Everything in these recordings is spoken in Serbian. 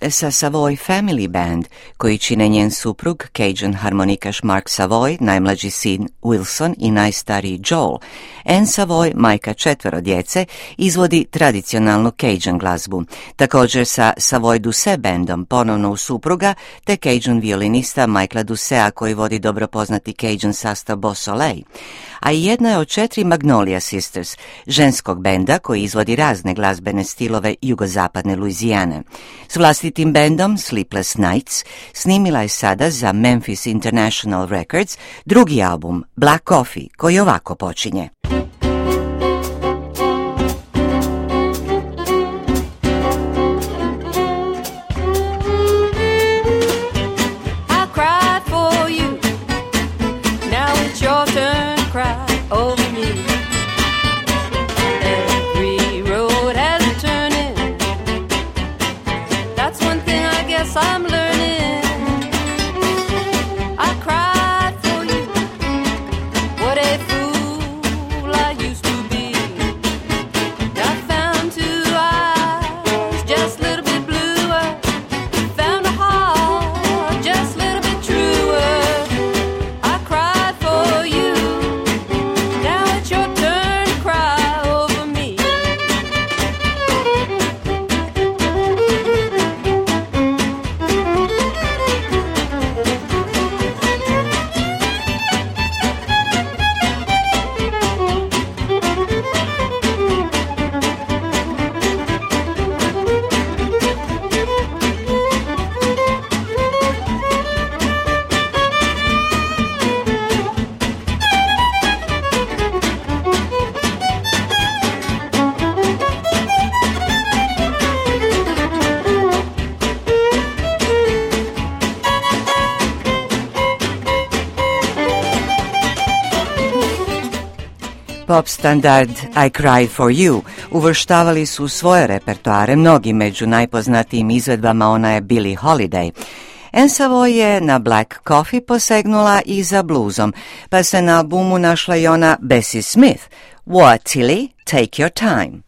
sa Savoy Family Band, koji čine njen suprug, Cajun harmonikaš Mark Savoy, najmlađi sin Wilson i najstariji Joel. Anne Savoy, majka 4 djece, izvodi tradicionalnu Cajun glazbu. Također sa Savoy Doucet bandom, ponovno u supruga, te Cajun violinista Michaela Douceta, koji vodi dobro poznati Cajun sastav Beausoleil. A i jedna je od 4 Magnolia Sisters, ženskog benda koji izvodi razne glazbene stilove jugozapadne Luizijane. S vlastitim bendom Sleepless Nights snimila je sada za Memphis International Records drugi album Black Coffee, koji ovako počinje. I'm learning. I cried for you. What a fool I used to be. I found 2 eyes just a little bit bluer. Found a heart just a little bit truer. I cried for you. Now it's your turn to cry over me. Pop standard I Cried for You uvrštavali su u svoje repertoare mnogi, među najpoznatijim izvedbama ona je Billie Holiday. Anne Savoy je na Black Coffee posegnula i za bluzom, pa se na albumu našla i ona Bessie Smith, What Tilly, Take Your Time.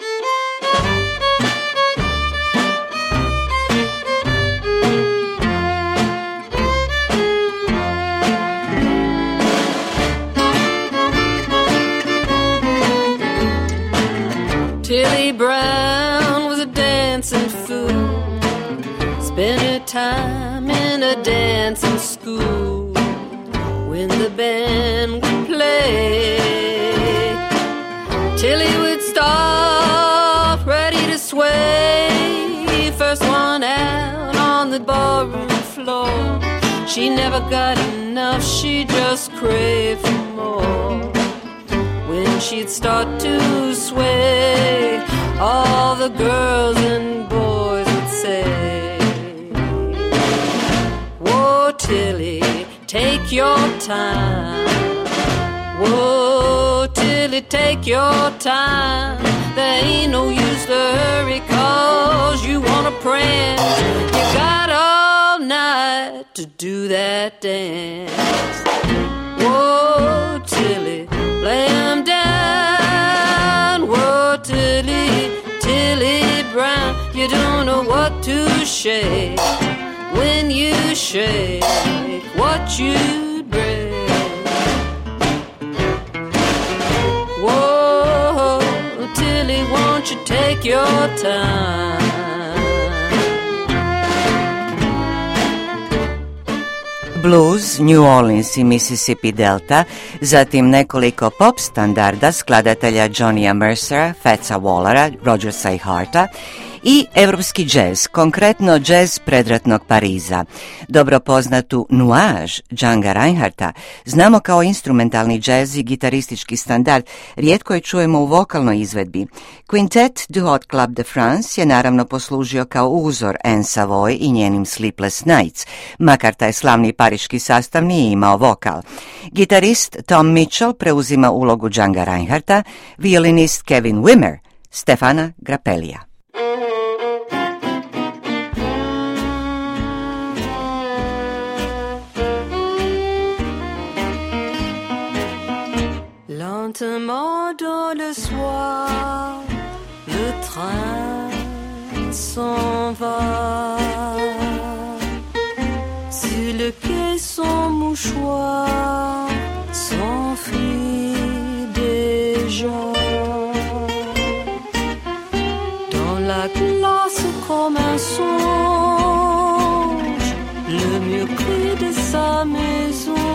Tilly Brown was a dancing fool, spent her time in a dancing school. When the band would play, Tilly would stop, ready to sway. First one out on the ballroom floor. She never got enough, she just craved for more. When she'd start to sway, all the girls and boys would say, Whoa, Tilly, take your time. Whoa, Tilly, take your time. There ain't no use to hurry, 'cause you wanna prance. You got all night to do that dance. Whoa, Tilly, lay 'em down. Whoa, Tilly, Tilly Brown, you don't know what to shake. When you shake what you'd break. Whoa, Tilly, won't you take your time? Blues, New Orleans i Mississippi Delta, zatim nekoliko pop standarda skladatelja Johnnya Mercera, Fatsa Wallera, Rogersa i Harta i evropski džez, konkretno džez predratnog Pariza. Dobro poznatu Nuage Django Reinhardta znamo kao instrumentalni džez i gitaristički standard, rijetko je čujemo u vokalnoj izvedbi. Quintet du Hot Club de France je naravno poslužio kao uzor Anne Savoy i njenim Sleepless Nights, makar taj slavni pariški sastav nije imao vokal. Gitarist Tom Mitchell preuzima ulogu Django Reinhardta, violinist Kevin Wimmer, Stefana Grappellia. Lentement dans le soir, le train s'en va. Sur le quai, son mouchoir s'enfuit déjà. Dans la glace comme un songe, le murmure de sa maison,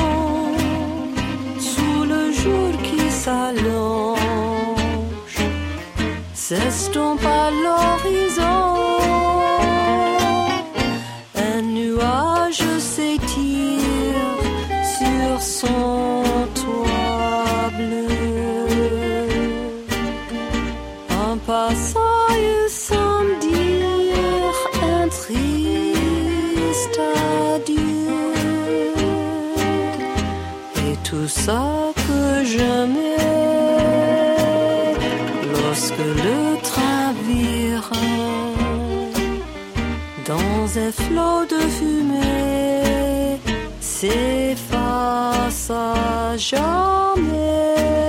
sous le jour qui s'allonge, s'estompe à l'horizon. Un nuage s'étire sur son toit bleu. En passant, il semble dire un triste adieu. Et tout ça que j'aimais lorsque le train vire dans un flot de fumée, s'efface à jamais.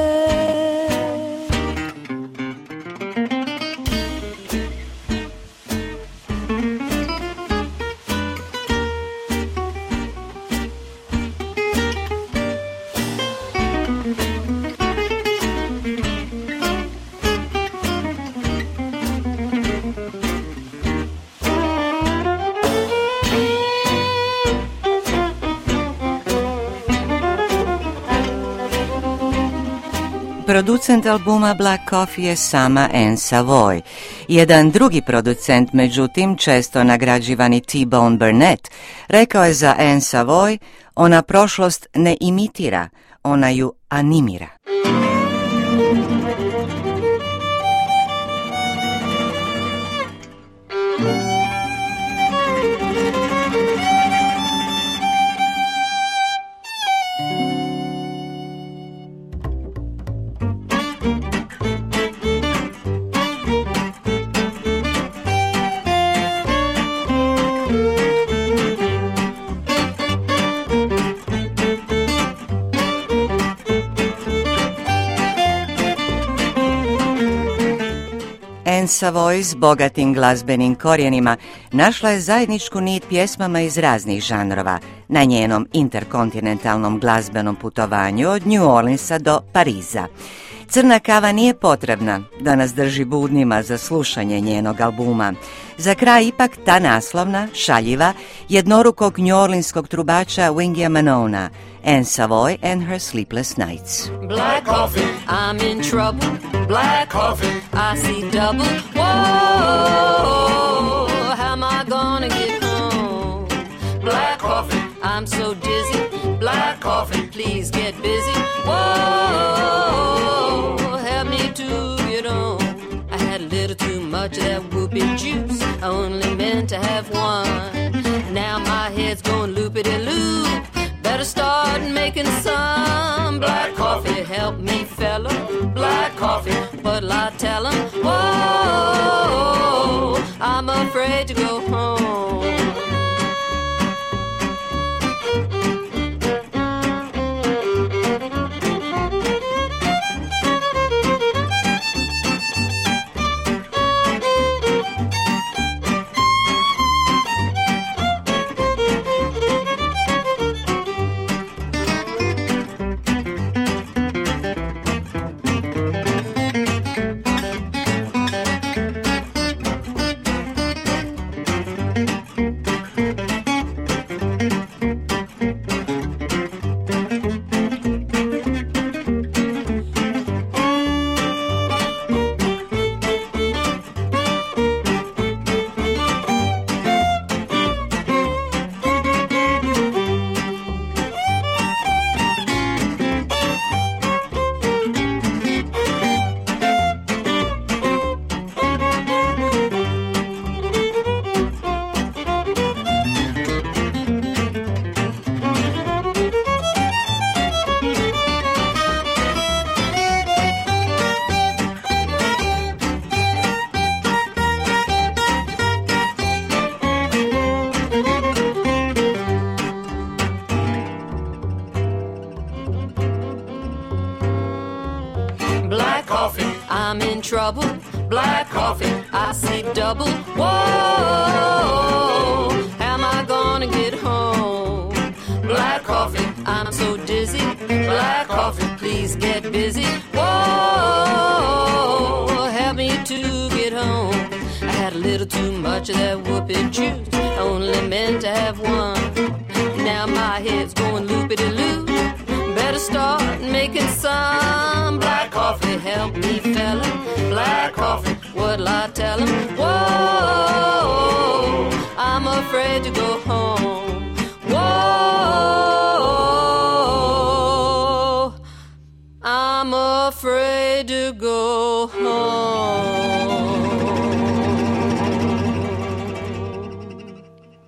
Producent albuma Black Coffee je sama Anne Savoy. Jedan drugi producent, međutim, često nagrađivani T-Bone Burnett, rekao je za Anne Savoy, ona prošlost ne imitira, ona ju animira. Anne Savoy s bogatim glazbenim korijenima našla je zajedničku nit pjesmama iz raznih žanrova na njenom interkontinentalnom glazbenom putovanju od New Orleansa do Pariza. Crna kava nije potrebna da nas drži budnima za slušanje njenog albuma. Za kraj ipak ta naslovna, šaljiva, jednorukog njuorlinskog trubača Wingia Manona, Anne Savoy and Her Sleepless Nights. Black coffee, I'm in trouble. Black coffee, I see double. Whoa, how am I gonna get home? Black coffee, I'm so dizzy. Black coffee, please get busy. Whoa, help me to get on. I had a little too much of that whoopee juice. I only meant to have one. Now my head's going loopity-loop. Better start making some black coffee. Help me, fella, black coffee. What'll I tell him? Whoa, I'm afraid to go home. I'm in trouble. Black coffee, I see double. Whoa, how am I gonna get home? please get busy. Whoa, help me to get home. I had a little too much of that whooping juice, only meant to have one. Now my head's going loopity-loop. Better start making some black coffee. Help me, fella, black coffee. What'll I tell him? Whoa, I'm afraid to go home. Whoa, I'm afraid to go home.